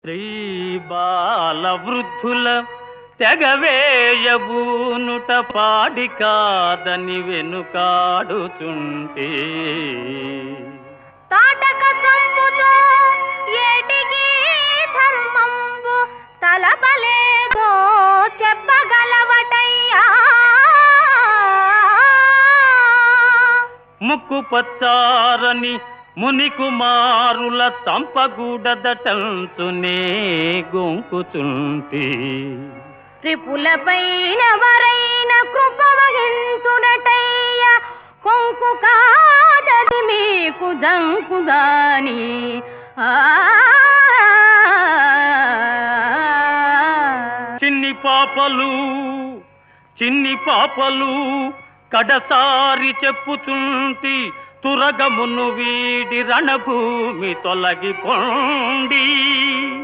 స్త్రీ బాల వృద్ధుల తెగవేయబూనుట పాడి కాదని వెనుకాడుచుంటే తాటక సంపుతో ఏటికి ధర్మంబు తలపలేదో చెప్పగలవటయ్యా. ముక్కు పచ్చారని మునికుమారుల తంపగూడదటంచునే గొంకుచుంటి త్రిపులపైన వరైన కృప వహించునటయ్య. కొంకు కాదది మీకు దంకుదాని చిన్ని పాపలు కడసారి చెప్పుచుంటి తురగమును వీడి రణభూమి తొలగిపోండి.